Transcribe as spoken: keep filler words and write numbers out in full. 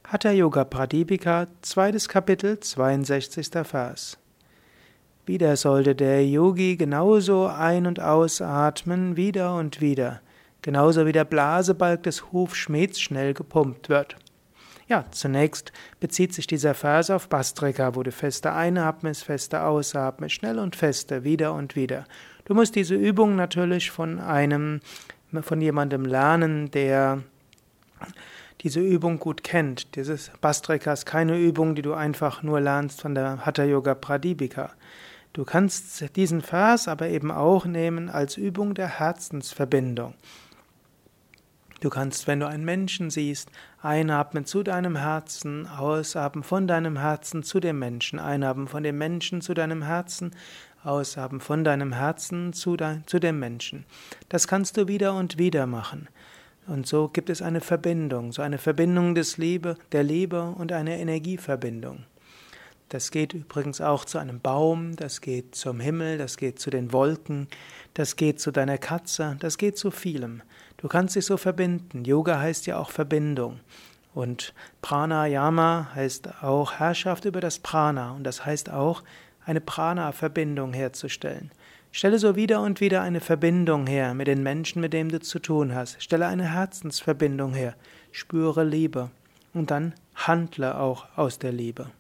Hatha Yoga Pradipika, zweites Kapitel, zweiundsechzigster Vers. Wieder sollte der Yogi genauso ein- und ausatmen, wieder und wieder, genauso wie der Blasebalg des Hufschmieds schnell gepumpt wird. Ja, zunächst bezieht sich dieser Vers auf Bhastrika, wo du feste einatmest, feste ausatmest, schnell und feste, wieder und wieder. Du musst diese Übung natürlich von einem, von jemandem lernen, der diese Übung gut kennt. Dieses Bhastrika ist keine Übung, die du einfach nur lernst von der Hatha Yoga Pradipika. Du kannst diesen Vers aber eben auch nehmen als Übung der Herzensverbindung. Du kannst, wenn du einen Menschen siehst, einatmen zu deinem Herzen, ausatmen von deinem Herzen zu dem Menschen, einatmen von dem Menschen zu deinem Herzen, ausatmen von deinem Herzen zu, de- zu dem Menschen. Das kannst du wieder und wieder machen. Und so gibt es eine Verbindung, so eine Verbindung des Liebe, der Liebe und eine Energieverbindung. Das geht übrigens auch zu einem Baum, das geht zum Himmel, das geht zu den Wolken, das geht zu deiner Katze, das geht zu vielem. Du kannst dich so verbinden. Yoga heißt ja auch Verbindung. Und Pranayama heißt auch Herrschaft über das Prana. Und das heißt auch, eine Prana-Verbindung herzustellen. Stelle so wieder und wieder eine Verbindung her mit den Menschen, mit denen du zu tun hast. Stelle eine Herzensverbindung her. Spüre Liebe. Und dann handle auch aus der Liebe.